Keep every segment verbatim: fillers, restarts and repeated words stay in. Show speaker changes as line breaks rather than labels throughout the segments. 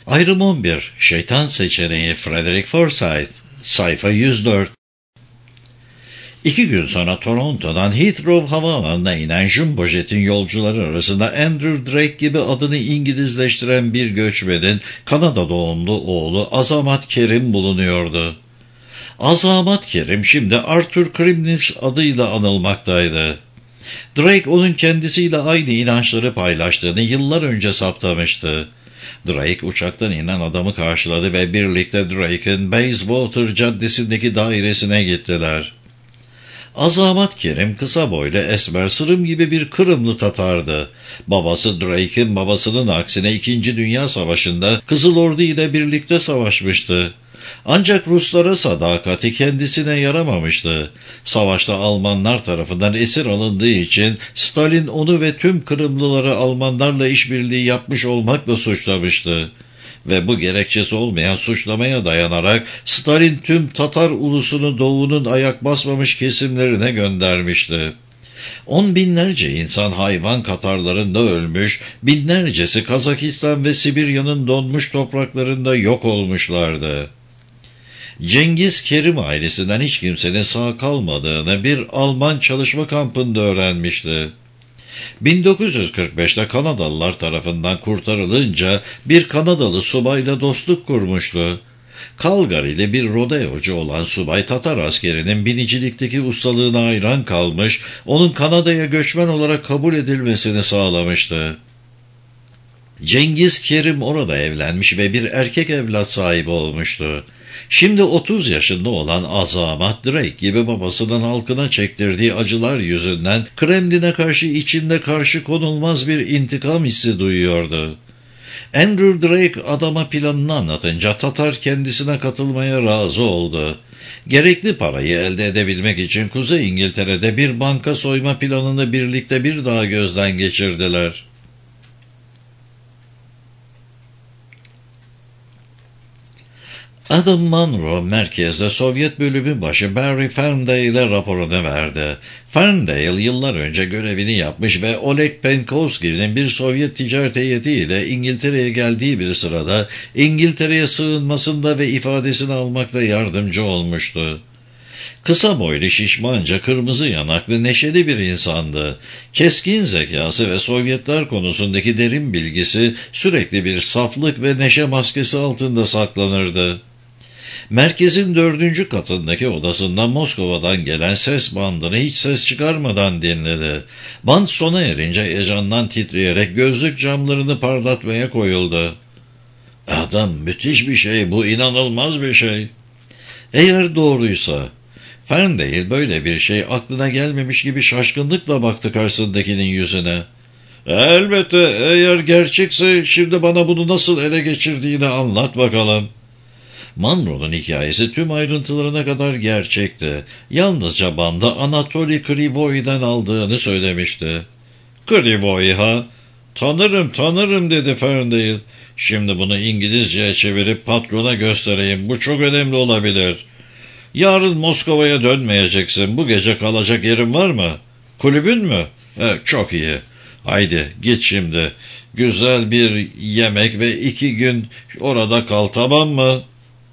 Ayrım on bir. Şeytan seçeneği Frederick Forsyth. Sayfa yüz dört. İki gün sonra Toronto'dan Heathrow havaalanına inen Jumbo Jet'in yolcuları arasında Andrew Drake gibi adını İngilizleştiren bir göçmenin Kanada doğumlu oğlu Azamat Kerim bulunuyordu. Azamat Kerim şimdi Arthur Krimnis adıyla anılmaktaydı. Drake onun kendisiyle aynı inançları paylaştığını yıllar önce saptamıştı. Drake uçaktan inen adamı karşıladı ve birlikte Drake'in Bayswater Caddesi'ndeki dairesine gittiler. Azamat Kerim kısa boylu, esmer, sırım gibi bir Kırımlı Tatardı. Babası Drake'in babasının aksine İkinci Dünya Savaşı'nda Kızıl Ordu ile birlikte savaşmıştı. Ancak Ruslara sadakati kendisine yaramamıştı. Savaşta Almanlar tarafından esir alındığı için Stalin onu ve tüm Kırımlıları Almanlarla işbirliği yapmış olmakla suçlamıştı. Ve bu gerekçesi olmayan suçlamaya dayanarak Stalin tüm Tatar ulusunu doğunun ayak basmamış kesimlerine göndermişti. On binlerce insan hayvan katarlarında ölmüş, binlercesi Kazakistan ve Sibirya'nın donmuş topraklarında yok olmuşlardı. Cengiz Kerim ailesinden hiç kimsenin sağ kalmadığını bir Alman çalışma kampında öğrenmişti. bin dokuz yüz kırk beşte Kanadalılar tarafından kurtarılınca bir Kanadalı subayla dostluk kurmuştu. Calgary'li bir rodeocu olan subay Tatar askerinin binicilikteki ustalığına hayran kalmış, onun Kanada'ya göçmen olarak kabul edilmesini sağlamıştı. Cengiz Kerim orada evlenmiş ve bir erkek evlat sahibi olmuştu. Şimdi otuz yaşında olan Azamat Drake gibi babasının halkına çektirdiği acılar yüzünden Kremlin'e karşı içinde karşı konulmaz bir intikam hissi duyuyordu. Andrew Drake adama planını anlatınca Tatar kendisine katılmaya razı oldu. Gerekli parayı elde edebilmek için Kuzey İngiltere'de bir banka soyma planını birlikte bir daha gözden geçirdiler. Adam Munro merkezde Sovyet bölümü başı Barry Ferndale'e raporunu verdi. Ferndale yıllar önce görevini yapmış ve Oleg Penkovski'nin bir Sovyet ticaret heyetiyle İngiltere'ye geldiği bir sırada İngiltere'ye sığınmasında ve ifadesini almakta yardımcı olmuştu. Kısa boylu, şişmanca, kırmızı yanaklı, neşeli bir insandı. Keskin zekası ve Sovyetler konusundaki derin bilgisi sürekli bir saflık ve neşe maskesi altında saklanırdı. Merkezin dördüncü katındaki odasından Moskova'dan gelen ses bandını hiç ses çıkarmadan dinledi. Band sona erince heyecandan titreyerek gözlük camlarını parlatmaya koyuldu. Adam, müthiş bir şey bu, inanılmaz bir şey. Eğer doğruysa, Ferndale böyle bir şey aklına gelmemiş gibi şaşkınlıkla baktı karşısındakinin yüzüne. Elbette, eğer gerçekse şimdi bana bunu nasıl ele geçirdiğini anlat bakalım. Munro'nun hikayesi tüm ayrıntılarına kadar gerçekti. Yalnızca banda Anatoly Krivoy'den aldığını söylemişti. Krivoy ha? Tanırım tanırım dedi Ferndale. Şimdi bunu İngilizceye çevirip patrona göstereyim. Bu çok önemli olabilir. Yarın Moskova'ya dönmeyeceksin. Bu gece kalacak yerin var mı? Kulübün mü? Evet, çok iyi. Haydi git şimdi. Güzel bir yemek ve iki gün orada kal, tamam mı?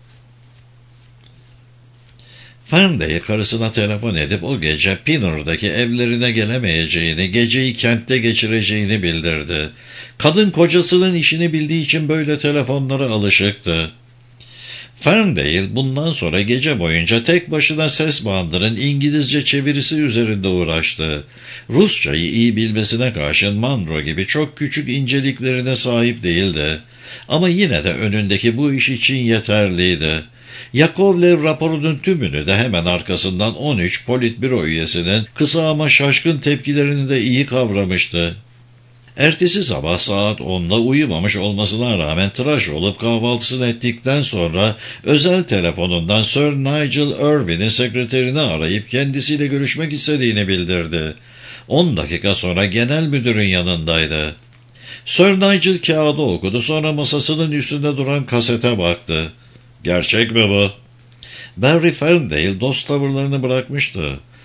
Ferndale karısına telefon edip o gece Pinner'daki evlerine gelemeyeceğini, geceyi kentte geçireceğini bildirdi. Kadın kocasının işini bildiği için böyle telefonlara alışıktı. Ferndale bundan sonra gece boyunca tek başına ses bandının İngilizce çevirisi üzerinde uğraştı. Rusçayı iyi bilmesine karşın Munro gibi çok küçük inceliklerine sahip değildi. Ama yine de önündeki bu iş için yeterliydi. Yakovlev raporunun tümünü de hemen arkasından on üç politbüro üyesinin kısa ama şaşkın tepkilerini de iyi kavramıştı. Ertesi sabah saat onda uyumamış olmasına rağmen tıraş olup kahvaltısını ettikten sonra özel telefonundan Sir Nigel Irwin'in sekreterini arayıp kendisiyle görüşmek istediğini bildirdi. On dakika sonra genel müdürün yanındaydı. Sir Nigel kağıdı okudu, sonra masasının üstünde duran kasete baktı. Gerçek mi bu? Barry Ferndale dost tavırlarını bırakmıştı.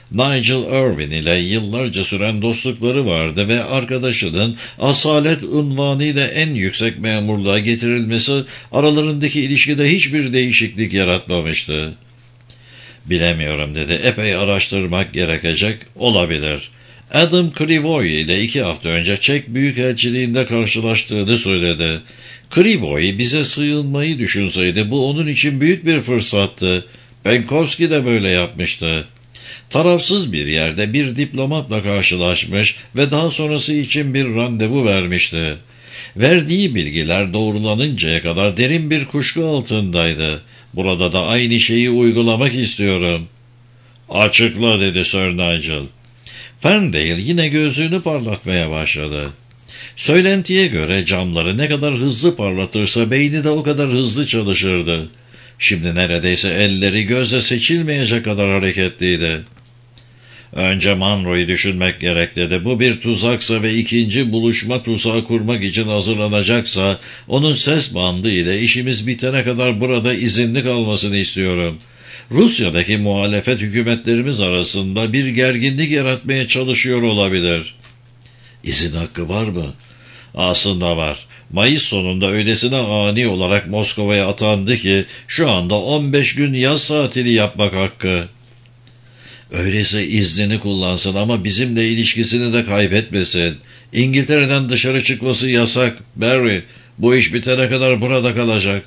Nigel Irwin ile yıllarca süren dostlukları vardı ve arkadaşının asalet unvanıyla en yüksek memurluğa getirilmesi aralarındaki ilişkide hiçbir değişiklik yaratmamıştı. Bilemiyorum dedi. Epey araştırmak gerekecek olabilir. Adam Krivoy ile iki hafta önce Çek Büyükelçiliğinde karşılaştığını söyledi. Krivoy bize sığınmayı düşünseydi bu onun için büyük bir fırsattı. Penkovski de böyle yapmıştı. Tarafsız bir yerde bir diplomatla karşılaşmış ve daha sonrası için bir randevu vermişti. Verdiği bilgiler doğrulanıncaya kadar derin bir kuşku altındaydı. Burada da aynı şeyi uygulamak istiyorum. Açıkla dedi Sir Nigel. Ferndale yine gözlüğünü parlatmaya başladı. Söylentiye göre camları ne kadar hızlı parlatırsa beyni de o kadar hızlı çalışırdı. Şimdi neredeyse elleri gözle seçilmeyecek kadar hareketliydi. Önce Monroe'yu düşünmek gerek dedi. Bu bir tuzaksa ve ikinci buluşma tuzağı kurmak için hazırlanacaksa onun ses bandı ile işimiz bitene kadar burada izinli kalmasını istiyorum. Rusya'daki muhalefet hükümetlerimiz arasında bir gerginlik yaratmaya çalışıyor olabilir. İzin hakkı var mı? Aslında var. Mayıs sonunda öylesine ani olarak Moskova'ya atandı ki şu anda on beş gün yaz tatili yapmak hakkı. Öyleyse iznini kullansın ama bizimle ilişkisini de kaybetmesin. İngiltere'den dışarı çıkması yasak. Barry, bu iş bitene kadar burada kalacak.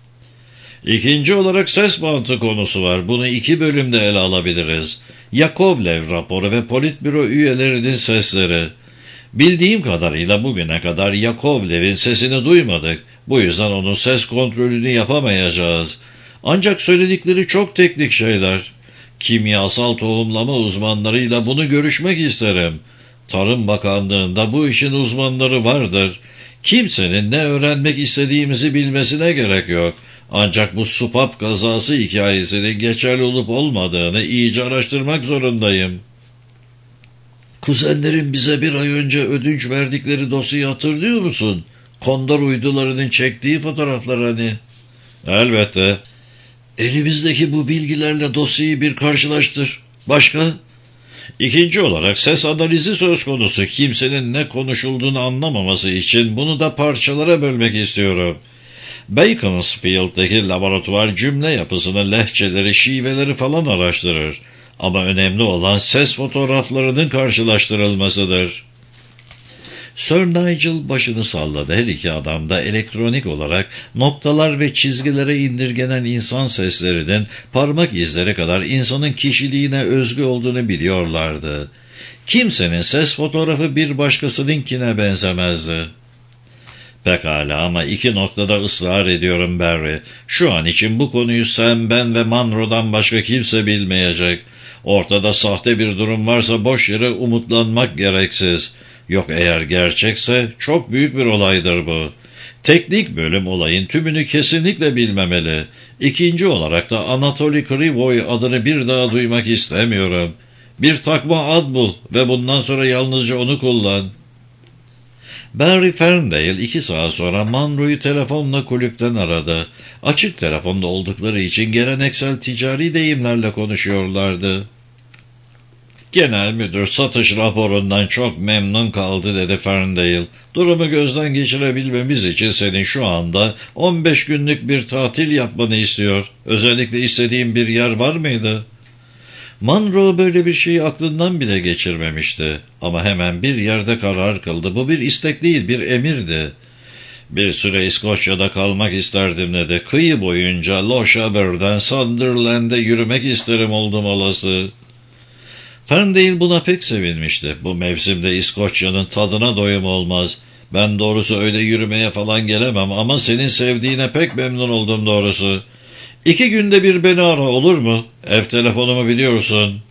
İkinci olarak ses bantı konusu var. Bunu iki bölümde ele alabiliriz. Yakovlev raporu ve politbüro üyelerinin sesleri. Bildiğim kadarıyla bugüne kadar Yakovlev'in sesini duymadık. Bu yüzden onun ses kontrolünü yapamayacağız. Ancak söyledikleri çok teknik şeyler. Kimyasal tohumlama uzmanlarıyla bunu görüşmek isterim. Tarım Bakanlığı'nda bu işin uzmanları vardır. Kimsenin ne öğrenmek istediğimizi bilmesine gerek yok. Ancak bu Supap kazası hikayesinin geçerli olup olmadığını iyice araştırmak zorundayım. Kuzenlerin bize bir ay önce ödünç verdikleri dosyayı hatırlıyor musun? Kondor uydularının çektiği fotoğraflar hani. Elbette. Elimizdeki bu bilgilerle dosyayı bir karşılaştır. Başka? İkinci olarak ses analizi söz konusu. Kimsenin ne konuşulduğunu anlamaması için bunu da parçalara bölmek istiyorum. Beaconsfield'daki laboratuvar cümle yapısını, lehçeleri, şiveleri falan araştırır. Ama önemli olan ses fotoğraflarının karşılaştırılmasıdır. Sir Nigel başını salladı. Her iki adam da elektronik olarak noktalar ve çizgilere indirgenen insan seslerinin parmak izleri kadar insanın kişiliğine özgü olduğunu biliyorlardı. Kimsenin ses fotoğrafı bir başkasınınkine benzemezdi. Pekala ama iki noktada ısrar ediyorum Barry. Şu an için bu konuyu sen, ben ve Monroe'dan başka kimse bilmeyecek. Ortada sahte bir durum varsa boş yere umutlanmak gereksiz. Yok eğer gerçekse çok büyük bir olaydır bu. Teknik bölüm olayın tümünü kesinlikle bilmemeli. İkinci olarak da Anatoly Krivoy adını bir daha duymak istemiyorum. Bir takma ad bul ve bundan sonra yalnızca onu kullan. Barry Ferndale iki saat sonra Monroe'yu telefonla kulüpten aradı. Açık telefonda oldukları için geleneksel ticari deyimlerle konuşuyorlardı. Genel müdür satış raporundan çok memnun kaldı dedi Ferndale. Durumu gözden geçirebilmemiz için senin şu anda on beş günlük bir tatil yapmanı istiyor. Özellikle istediğin bir yer var mıydı? Monroe böyle bir şeyi aklından bile geçirmemişti. Ama hemen bir yerde karar kıldı. Bu bir istek değil, bir emirdi. Bir süre İskoçya'da kalmak isterdim dedi. Kıyı boyunca Lochaber'den Sunderland'e yürümek isterim oldum olası. Ferndale buna pek sevinmişti. Bu mevsimde İskoçya'nın tadına doyum olmaz. Ben doğrusu öyle yürümeye falan gelemem ama senin sevdiğine pek memnun oldum doğrusu. İki günde bir beni ara olur mu? Ev telefonumu biliyorsun.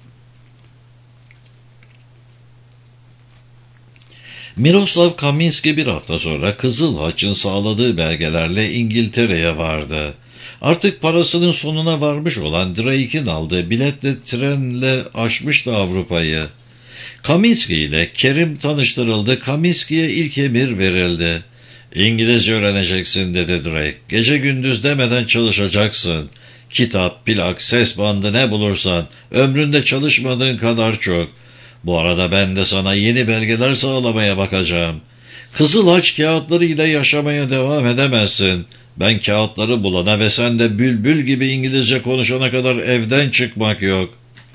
Miroslav Kaminski bir hafta sonra Kızıl Haç'ın sağladığı belgelerle İngiltere'ye vardı. Artık parasının sonuna varmış olan Drake'in aldığı biletle trenle aşmıştı Avrupa'yı. Kaminski ile Kerim tanıştırıldı. Kaminski'ye ilk emir verildi. İngilizce öğreneceksin dedi Drake. Gece gündüz demeden çalışacaksın. Kitap, plak, ses bandı ne bulursan, ömründe çalışmadığın kadar çok. Bu arada ben de sana yeni belgeler sağlamaya bakacağım. Kızıl Haç kağıtlarıyla yaşamaya devam edemezsin. Ben kağıtları bulana ve sen de bülbül gibi İngilizce konuşana kadar evden çıkmak yok.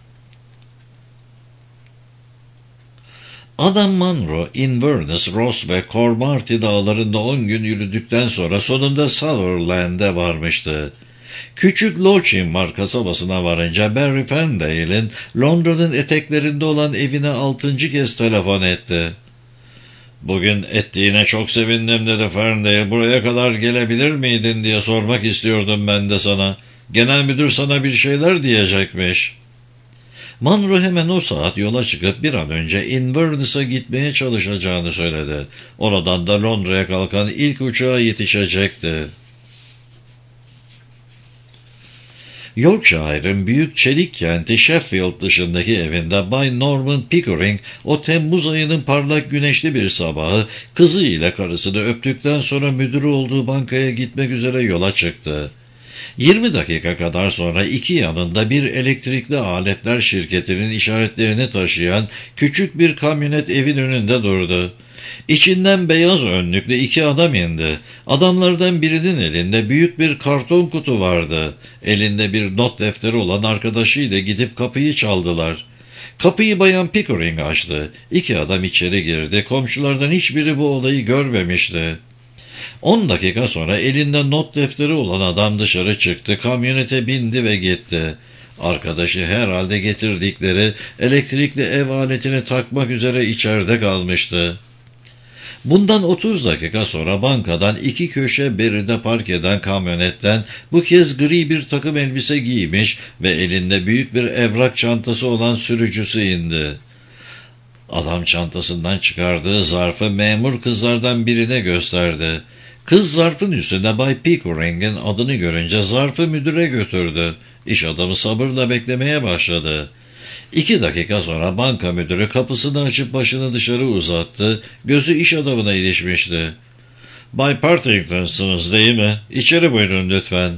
Adam Munro, Inverness, Ross ve Cromarty dağlarında on gün yürüdükten sonra sonunda Sutherland'e varmıştı. Küçük Lochinvar kasabasına varınca Barry Ferndale'in Londra'nın eteklerinde olan evine altıncı kez telefon etti. ''Bugün ettiğine çok sevindim'' dedi Ferndale. ''Buraya kadar gelebilir miydin diye sormak istiyordum ben de sana. Genel müdür sana bir şeyler diyecekmiş.'' Munro hemen o saat yola çıkıp bir an önce Inverness'a gitmeye çalışacağını söyledi. Oradan da Londra'ya kalkan ilk uçağa yetişecekti. Yorkshire'ın büyük çelik kenti Sheffield dışındaki evinde Bay Norman Pickering o Temmuz ayının parlak güneşli bir sabahı kızı ile karısını öptükten sonra müdürü olduğu bankaya gitmek üzere yola çıktı. yirmi dakika kadar sonra iki yanında bir elektrikli aletler şirketinin işaretlerini taşıyan küçük bir kamyonet evin önünde durdu. İçinden beyaz önlüklü iki adam indi. Adamlardan birinin elinde büyük bir karton kutu vardı. Elinde bir not defteri olan arkadaşıyla gidip kapıyı çaldılar. Kapıyı Bayan Pickering açtı. İki adam içeri girdi. Komşulardan hiçbiri bu olayı görmemişti. On dakika sonra elinde not defteri olan adam dışarı çıktı, kamyonete bindi ve gitti. Arkadaşı herhalde getirdikleri elektrikli ev aletini takmak üzere içeride kalmıştı. Bundan otuz dakika sonra bankadan iki köşe beride park eden kamyonetten bu kez gri bir takım elbise giymiş ve elinde büyük bir evrak çantası olan sürücüsü indi. Adam çantasından çıkardığı zarfı memur kızlardan birine gösterdi. Kız zarfın üstünde Bay Pickering'in adını görünce zarfı müdüre götürdü. İş adamı sabırla beklemeye başladı. İki dakika sonra banka müdürü kapısını açıp başını dışarı uzattı. Gözü iş adamına ilişmişti. ''Bay Partington'sınız değil mi? İçeri buyurun lütfen.''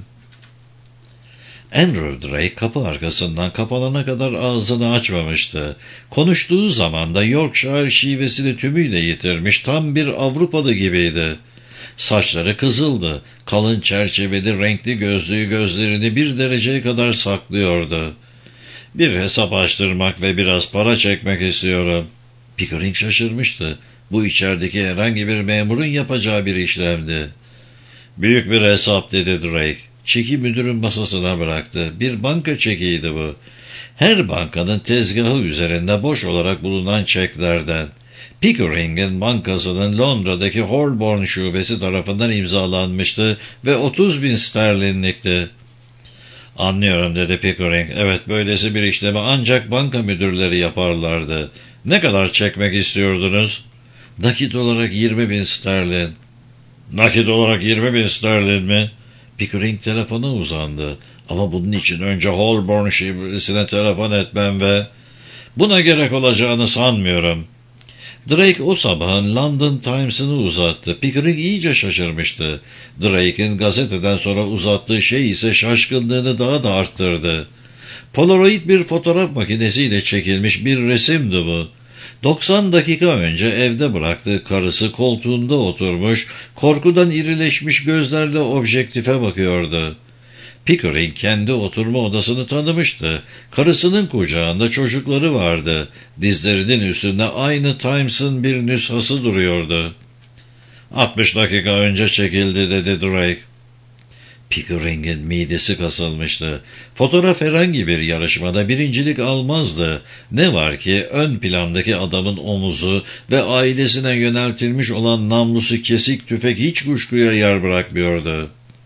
Andrew Drake kapı arkasından kapanana kadar ağzını açmamıştı. Konuştuğu zaman da Yorkshire şivesini tümüyle yitirmiş, tam bir Avrupalı gibiydi. Saçları kızıldı, kalın çerçeveli renkli gözlüğü gözlerini bir dereceye kadar saklıyordu. ''Bir hesap açtırmak ve biraz para çekmek istiyorum.'' Pickering şaşırmıştı. Bu içerideki herhangi bir memurun yapacağı bir işlemdi. ''Büyük bir hesap'' dedi Drake. Çeki müdürün masasına bıraktı. Bir banka çekiydi bu. Her bankanın tezgahı üzerinde boş olarak bulunan çeklerden. Pickering'in bankasının Londra'daki Holborn şubesi tarafından imzalanmıştı ve otuz bin sterlinlikti. ''Anlıyorum'' dedi Pickering. ''Evet, böylesi bir işlemi ancak banka müdürleri yaparlardı. Ne kadar çekmek istiyordunuz?'' ''Nakit olarak yirmi bin sterlin.'' ''Nakit olarak yirmi bin sterlin mi?'' Pickering telefona uzandı. ''Ama bunun için önce Holborn şubesine telefon etmem ve...'' ''Buna gerek olacağını sanmıyorum.'' Drake o sabahın London Times'ını uzattı. Pickering iyice şaşırmıştı. Drake'in gazeteden sonra uzattığı şey ise şaşkınlığını daha da arttırdı. Polaroid bir fotoğraf makinesiyle çekilmiş bir resimdi bu. doksan dakika önce evde bıraktığı karısı koltuğunda oturmuş, korkudan irileşmiş gözlerle objektife bakıyordu. Pickering kendi oturma odasını tanımıştı. Karısının kucağında çocukları vardı. Dizlerinin üstünde aynı Times'ın bir nüshası duruyordu. altmış dakika önce çekildi dedi Drake. Pickering'in midesi kasılmıştı. Fotoğraf herhangi bir yarışmada birincilik almazdı. Ne var ki ön plandaki adamın omuzu ve ailesine yöneltilmiş olan namlusu kesik tüfek hiç kuşkuya yer bırakmıyordu.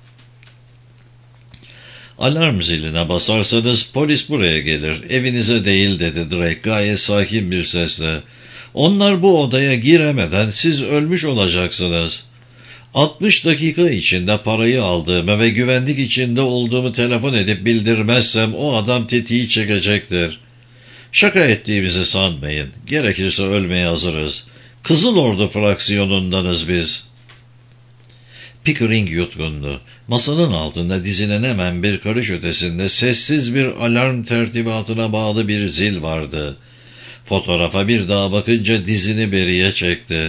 ''Alarm ziline basarsanız polis buraya gelir, evinize değil'' dedi Drake gayet sakin bir sesle. ''Onlar bu odaya giremeden siz ölmüş olacaksınız. altmış dakika içinde parayı aldığımı ve güvenlik içinde olduğumu telefon edip bildirmezsem o adam tetiği çekecektir. Şaka ettiğimizi sanmayın. Gerekirse ölmeye hazırız. Kızıl Ordu fraksiyonundanız biz.'' Pickering yutkundu. Masanın altında dizinin hemen bir karış ötesinde sessiz bir alarm tertibatına bağlı bir zil vardı. Fotoğrafa bir daha bakınca dizini beriye çekti.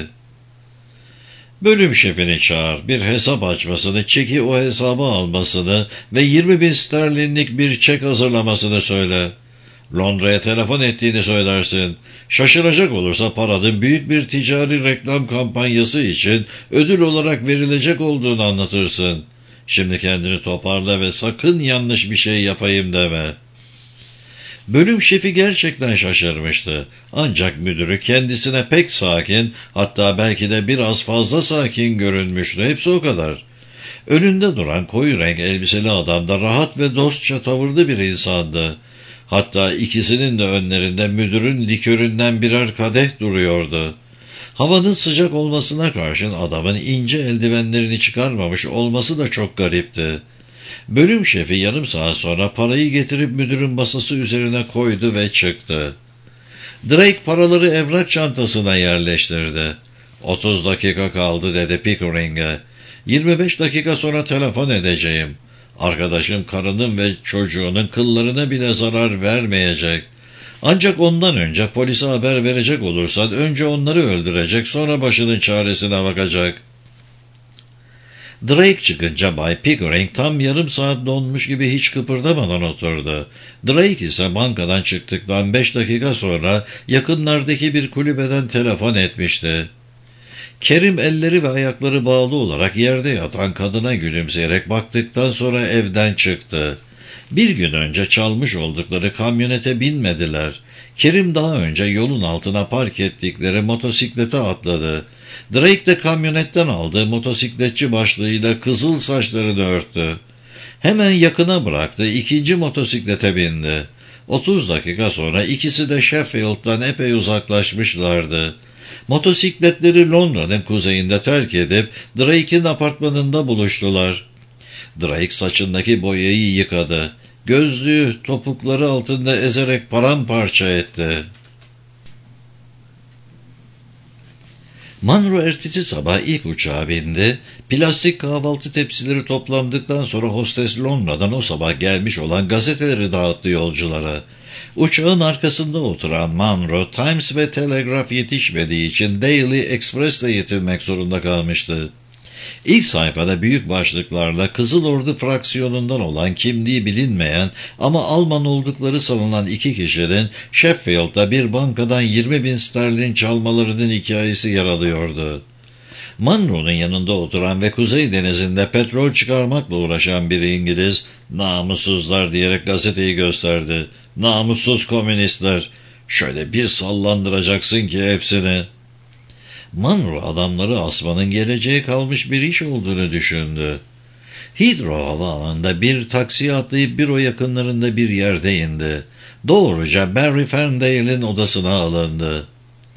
Bölüm şefini çağır, bir hesap açmasını, çeki o hesaba almasını ve yirmi bin sterlinlik bir çek hazırlamasını söyle. Londra'ya telefon ettiğini söylersin. Şaşıracak olursa paranın büyük bir ticari reklam kampanyası için ödül olarak verilecek olduğunu anlatırsın. Şimdi kendini toparla ve sakın yanlış bir şey yapayım deme. Bölüm şefi gerçekten şaşırmıştı. Ancak müdürü kendisine pek sakin, hatta belki de biraz fazla sakin görünmüştü. Hepsi o kadar. Önünde duran koyu renk elbiseli adam da rahat ve dostça tavırlı bir insandı. Hatta ikisinin de önlerinde müdürün liköründen birer kadeh duruyordu. Havanın sıcak olmasına karşın adamın ince eldivenlerini çıkarmamış olması da çok garipti. Bölüm şefi yarım saat sonra parayı getirip müdürün masası üzerine koydu ve çıktı. Drake paraları evrak çantasına yerleştirdi. Otuz dakika kaldı dedi Pickering'e. Yirmi beş dakika sonra telefon edeceğim. Arkadaşım karının ve çocuğunun kıllarına bile zarar vermeyecek. Ancak ondan önce polise haber verecek olursan önce onları öldürecek, sonra başının çaresine bakacak. Drake çıkınca Bay Pickering tam yarım saat donmuş gibi hiç kıpırdamadan oturdu. Drake ise bankadan çıktıktan beş dakika sonra yakınlardaki bir kulübeden telefon etmişti. Kerim elleri ve ayakları bağlı olarak yerde yatan kadına gülümseyerek baktıktan sonra evden çıktı. Bir gün önce çalmış oldukları kamyonete binmediler. Kerim daha önce yolun altına park ettikleri motosiklete atladı. Drake de kamyonetten aldığı motosikletçi başlığıyla kızıl saçlarını örttü. Hemen yakına bıraktı, ikinci motosiklete bindi. Otuz dakika sonra ikisi de Sheffield'dan epey uzaklaşmışlardı. Motosikletleri Londra'nın kuzeyinde terk edip Drake'in apartmanında buluştular. Drake saçındaki boyayı yıkadı. Gözlüğü topukları altında ezerek paramparça etti. Monroe ertesi sabah ilk uçağa bindi. Plastik kahvaltı tepsileri toplandıktan sonra hostes Londra'dan o sabah gelmiş olan gazeteleri dağıttı yolculara. Uçağın arkasında oturan Monroe, Times ve Telegraph yetişmediği için Daily Express'le yetinmek zorunda kalmıştı. İlk sayfada büyük başlıklarla Kızıl Ordu fraksiyonundan olan kimliği bilinmeyen ama Alman oldukları sanılan iki kişinin Sheffield'da bir bankadan yirmi bin sterlin çalmalarının hikayesi yer alıyordu. Monroe'nun yanında oturan ve Kuzey Denizi'nde petrol çıkarmakla uğraşan bir İngiliz, "Namussuzlar" diyerek gazeteyi gösterdi. "Namussuz komünistler, şöyle bir sallandıracaksın ki hepsini." Monroe adamları asmanın geleceğe kalmış bir iş olduğunu düşündü. Heathrow havaalanında bir taksiye atlayıp büro yakınlarında bir yerde indi. Doğruca Barry Ferndale'in odasına alındı.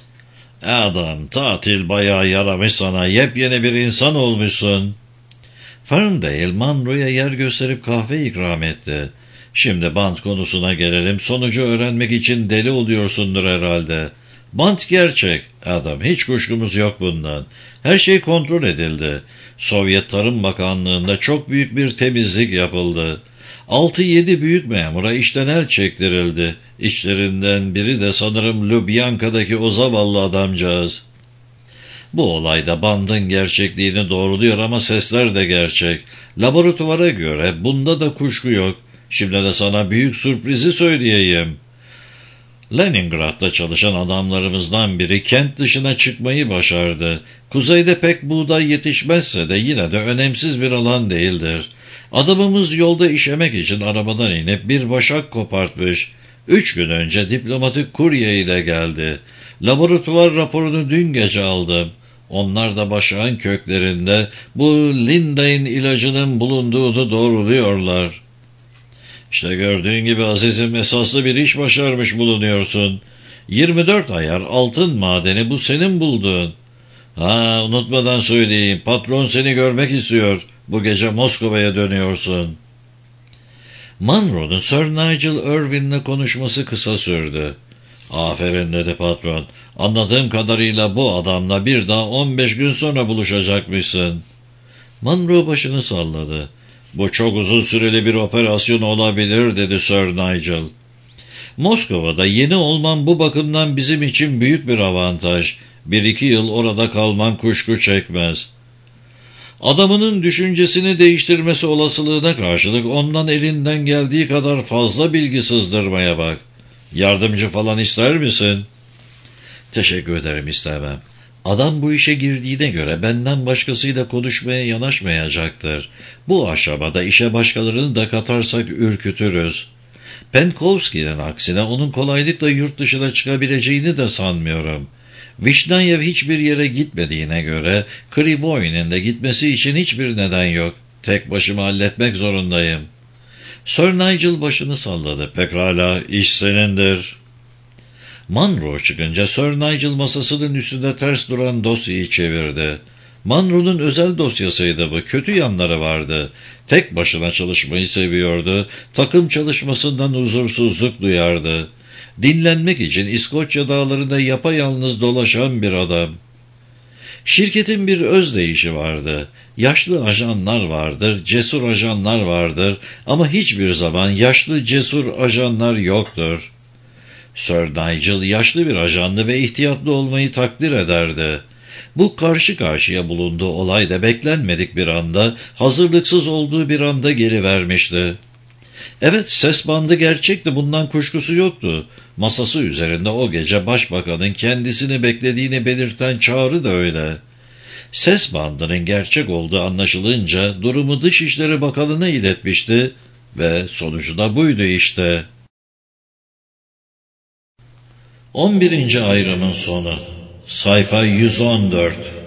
"Adam, tatil bayağı yaramış sana, yepyeni bir insan olmuşsun." Ferndale Monroe'ya yer gösterip kahve ikram etti. "Şimdi bant konusuna gelelim, sonucu öğrenmek için deli oluyorsundur herhalde." "Bant gerçek adam, hiç kuşkumuz yok bundan. Her şey kontrol edildi. Sovyet Tarım Bakanlığı'nda çok büyük bir temizlik yapıldı. Altı yedi büyük memura işten el çektirildi. İçlerinden biri de sanırım Lubyanka'daki o zavallı adamcağız." Bu olayda bandın gerçekliğini doğruluyor ama sesler de gerçek. Laboratuvara göre bunda da kuşku yok. Şimdi de sana büyük sürprizi söyleyeyim. Leningrad'da çalışan adamlarımızdan biri kent dışına çıkmayı başardı. Kuzeyde pek buğday yetişmezse de yine de önemsiz bir alan değildir. Adamımız yolda işemek için arabadan inip bir başak kopartmış. Üç gün önce diplomatik kurye ile geldi. Laboratuvar raporunu dün gece aldım. Onlar da başağın köklerinde bu Lindain ilacının bulunduğunu doğruluyorlar. İşte gördüğün gibi azizim, esaslı bir iş başarmış bulunuyorsun. yirmi dört ayar altın madeni bu senin bulduğun. Ha, unutmadan söyleyeyim, patron seni görmek istiyor. Bu gece Moskova'ya dönüyorsun. Monroe'nun Sir Nigel Irwin'le konuşması kısa sürdü. "Aferin" dedi patron. "Anladığım kadarıyla bu adamla bir daha on beş gün sonra buluşacakmışsın." Monroe başını salladı. Bu çok uzun süreli bir operasyon olabilir dedi Sir Nigel. Moskova'da yeni olman bu bakımdan bizim için büyük bir avantaj. Bir iki yıl orada kalman kuşku çekmez. Adamının düşüncesini değiştirmesi olasılığına karşılık ondan elinden geldiği kadar fazla bilgi sızdırmaya bak. Yardımcı falan ister misin? Teşekkür ederim, istemem. Adam bu işe girdiğine göre benden başkasıyla konuşmaya yanaşmayacaktır. Bu aşamada işe başkalarını da katarsak ürkütürüz. Penkovski'nin aksine onun kolaylıkla yurt dışına çıkabileceğini de sanmıyorum. Vişnanyev hiçbir yere gitmediğine göre Krivoy'nin de gitmesi için hiçbir neden yok. Tek başıma halletmek zorundayım. Sir Nigel başını salladı. Pekala, iş senindir. Monroe çıkınca Sir Nigel masasının üstünde ters duran dosyayı çevirdi. Monroe'nun özel dosyasıydı bu. Kötü yanları vardı. Tek başına çalışmayı seviyordu. Takım çalışmasından huzursuzluk duyardı. Dinlenmek için İskoçya dağlarında yapayalnız dolaşan bir adam. Şirketin bir özdeyişi vardı. Yaşlı ajanlar vardır, cesur ajanlar vardır ama hiçbir zaman yaşlı cesur ajanlar yoktur. Sir Nigel yaşlı bir ajandı ve ihtiyatlı olmayı takdir ederdi. Bu karşı karşıya bulunduğu olay da beklenmedik bir anda, hazırlıksız olduğu bir anda gelivermişti. Evet, ses bandı gerçekti, bundan kuşkusu yoktu. Masası üzerinde o gece başbakanın kendisini beklediğini belirten çağrı da öyle. Ses bandının gerçek olduğu anlaşılınca durumu Dışişleri Bakanı'na iletmişti ve sonucu da buydu işte. on birinci ayrımın sonu. Sayfa yüz on dört.